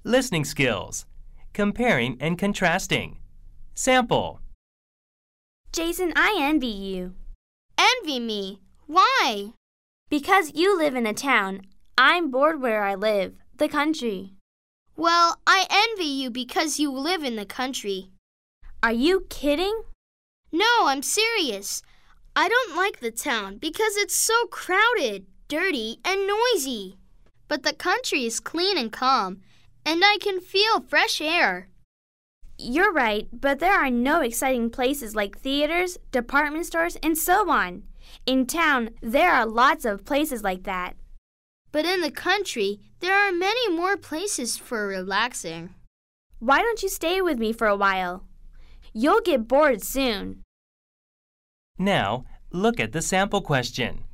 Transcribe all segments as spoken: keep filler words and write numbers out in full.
Listening skills. Comparing and contrasting. Sample. Jason, I envy you. Envy me? Why? Because you live in a town. I'm bored where I live, the country. Well, I envy you because you live in the country. Are you kidding? No, I'm serious. I don't like the town because it's so crowded, dirty, and noisy. But the country is clean and calm, and I can feel fresh air. You're right, but there are no exciting places like theaters, department stores, and so on. In town, there are lots of places like that. But in the country, there are many more places for relaxing. Why don't you stay with me for a while? You'll get bored soon. Now, look at the sample question.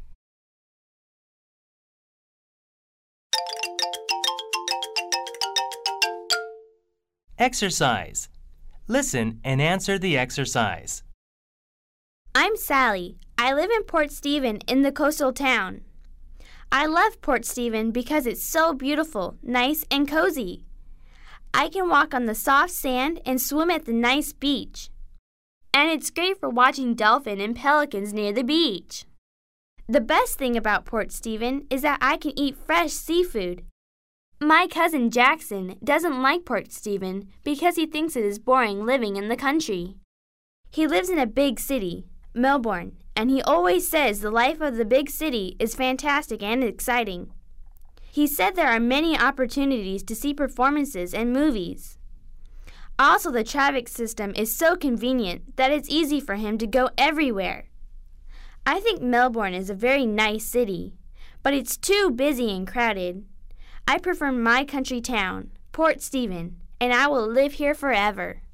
Exercise. Listen and answer the exercise. I'm Sally. I live in Port Stephen in the coastal town. I love Port Stephen because it's so beautiful, nice, and cozy. I can walk on the soft sand and swim at the nice beach. And it's great for watching dolphins and pelicans near the beach. The best thing about Port Stephen is that I can eat fresh seafood. My cousin Jackson doesn't like Port Stephen because he thinks it is boring living in the country. He lives in a big city, Melbourne, and he always says the life of the big city is fantastic and exciting. He said there are many opportunities to see performances and movies. Also, the traffic system is so convenient that it's easy for him to go everywhere. I think Melbourne is a very nice city, but it's too busy and crowded. I prefer my country town, Port Stephen, and I will live here forever.